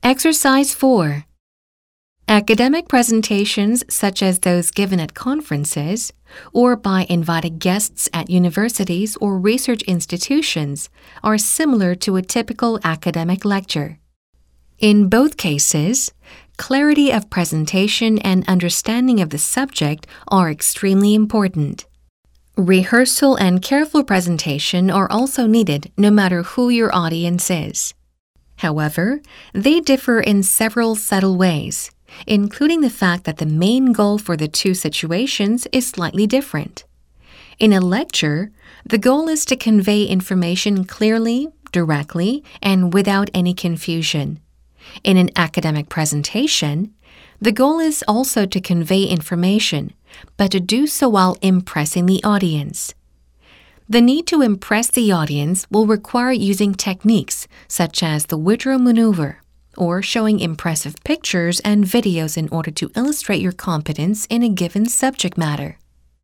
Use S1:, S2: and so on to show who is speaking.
S1: Exercise 4. Academic presentations such as those given at conferences or by invited guests at universities or research institutions are similar to a typical academic lecture. In both cases, clarity of presentation and understanding of the subject are extremely important. Rehearsal and careful presentation are also needed no matter who your audience is. However, they differ in several subtle ways, including the fact that the main goal for the two situations is slightly different. In a lecture, the goal is to convey information clearly, directly, and without any confusion. In an academic presentation, the goal is also to convey information, but to do so while impressing the audience. The need to impress the audience will require using techniques such as the Woodrow maneuver, or showing impressive pictures and videos in order to illustrate your competence in a given subject matter.